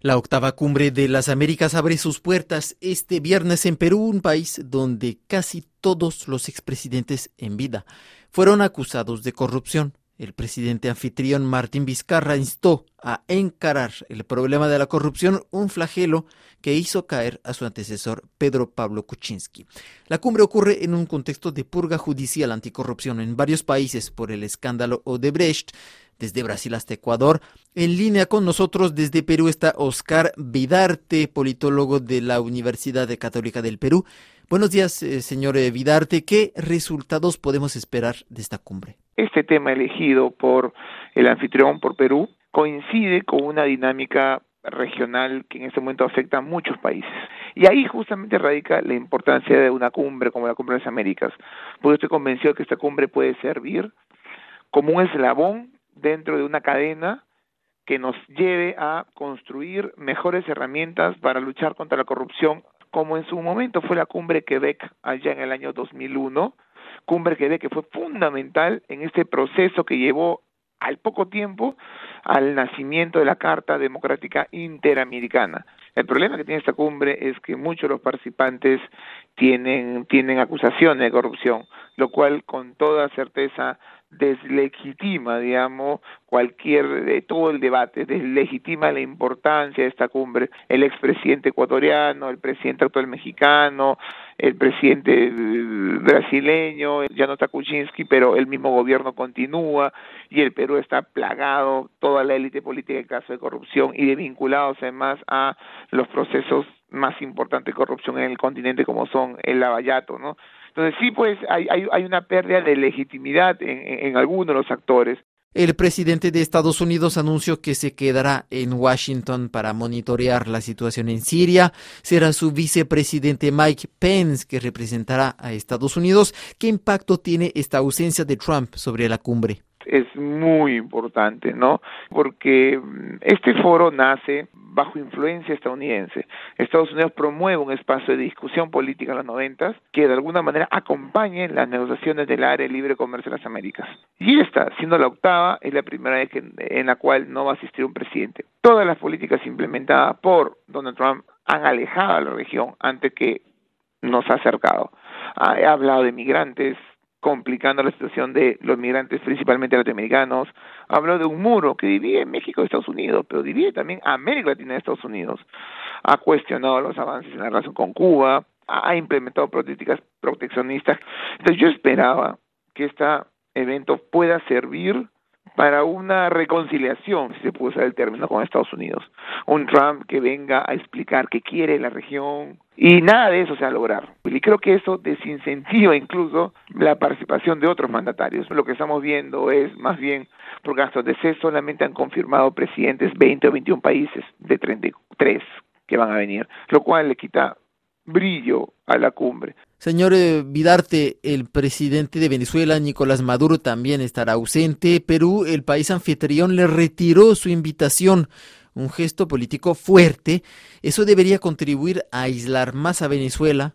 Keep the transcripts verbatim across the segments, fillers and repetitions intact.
La octava cumbre de las Américas abre sus puertas este viernes en Perú, un país donde casi todos los expresidentes en vida fueron acusados de corrupción. El presidente anfitrión Martín Vizcarra instó a encarar el problema de la corrupción, un flagelo que hizo caer a su antecesor Pedro Pablo Kuczynski. La cumbre ocurre en un contexto de purga judicial anticorrupción en varios países por el escándalo Odebrecht, desde Brasil hasta Ecuador. En línea con nosotros desde Perú está Oscar Vidarte, politólogo de la Universidad Católica del Perú. Buenos días, eh, señor Vidarte. ¿Qué resultados podemos esperar de esta cumbre? Este tema elegido por el anfitrión, por Perú, coincide con una dinámica regional que en este momento afecta a muchos países. Y ahí justamente radica la importancia de una cumbre como la Cumbre de las Américas, porque estoy convencido de que esta cumbre puede servir como un eslabón dentro de una cadena que nos lleve a construir mejores herramientas para luchar contra la corrupción, como en su momento fue la Cumbre Quebec allá en el año dos mil uno, Cumbre Quebec que fue fundamental en este proceso que llevó al poco tiempo al nacimiento de la Carta Democrática Interamericana. El problema que tiene esta cumbre es que muchos de los participantes tienen, tienen acusaciones de corrupción, lo cual con toda certeza deslegitima, digamos, cualquier, de todo el debate, deslegitima la importancia de esta cumbre. El expresidente ecuatoriano, el presidente actual mexicano, el presidente brasileño, ya no está Kuczynski, pero el mismo gobierno continúa y el Perú está plagado, toda la élite política en caso de corrupción y de vinculados además a los procesos más importantes de corrupción en el continente como son el lavallato, ¿no? Entonces sí, pues hay, hay, hay una pérdida de legitimidad en, en, en algunos de los actores. El presidente de Estados Unidos anunció que se quedará en Washington para monitorear la situación en Siria. Será su vicepresidente Mike Pence que representará a Estados Unidos. ¿Qué impacto tiene esta ausencia de Trump sobre la cumbre? Es muy importante, ¿no? Porque este foro nace bajo influencia estadounidense. Estados Unidos promueve un espacio de discusión política en los noventas que de alguna manera acompañe las negociaciones del área de libre comercio de las Américas. Y esta, siendo la octava, es la primera vez que, en la cual no va a asistir un presidente. Todas las políticas implementadas por Donald Trump han alejado a la región antes que nos ha acercado. Ha hablado de migrantes, complicando la situación de los migrantes, principalmente latinoamericanos. Habló de un muro que divide México de Estados Unidos, pero divide también a América Latina de Estados Unidos. Ha cuestionado los avances en la relación con Cuba, ha implementado políticas proteccionistas. Entonces yo esperaba que este evento pueda servir para una reconciliación, si se puede usar el término, con Estados Unidos. Un Trump que venga a explicar qué quiere la región, y nada de eso se va a lograr. Y creo que eso desincentiva incluso la participación de otros mandatarios. Lo que estamos viendo es más bien, porque hasta donde sé solamente han confirmado presidentes veinte o veintiún países de treinta y tres que van a venir, lo cual le quita brillo a la cumbre. Señor Vidarte, el presidente de Venezuela, Nicolás Maduro, también estará ausente. Perú, el país anfitrión, le retiró su invitación. Un gesto político fuerte. ¿Eso debería contribuir a aislar más a Venezuela?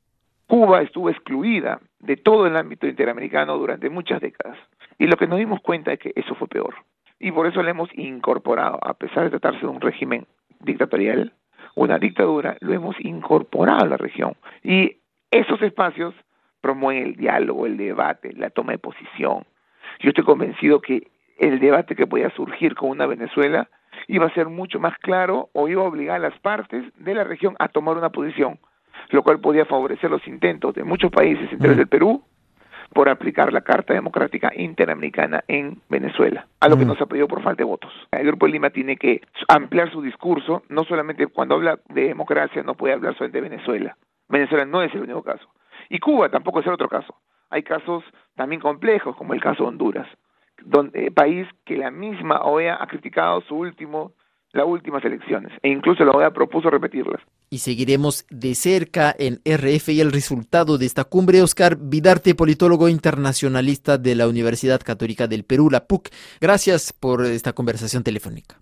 Cuba estuvo excluida de todo el ámbito interamericano durante muchas décadas. Y lo que nos dimos cuenta es que eso fue peor. Y por eso le hemos incorporado, a pesar de tratarse de un régimen dictatorial, una dictadura, lo hemos incorporado a la región. Y esos espacios promueven el diálogo, el debate, la toma de posición. Yo estoy convencido que el debate que podía surgir con una Venezuela iba a ser mucho más claro o iba a obligar a las partes de la región a tomar una posición, lo cual podía favorecer los intentos de muchos países, entre ellos el Perú, por aplicar la Carta Democrática Interamericana en Venezuela, a lo que no se ha pedido por falta de votos. El Grupo de Lima tiene que ampliar su discurso, no solamente cuando habla de democracia, no puede hablar solamente de Venezuela. Venezuela no es el único caso. Y Cuba tampoco es el otro caso. Hay casos también complejos, como el caso de Honduras, donde eh, país que la misma O E A ha criticado su último, las últimas elecciones, e incluso la O E A propuso repetirlas. Y seguiremos de cerca en R F I el resultado de esta cumbre. Oscar Vidarte, politólogo internacionalista de la Universidad Católica del Perú, la P U C. Gracias por esta conversación telefónica.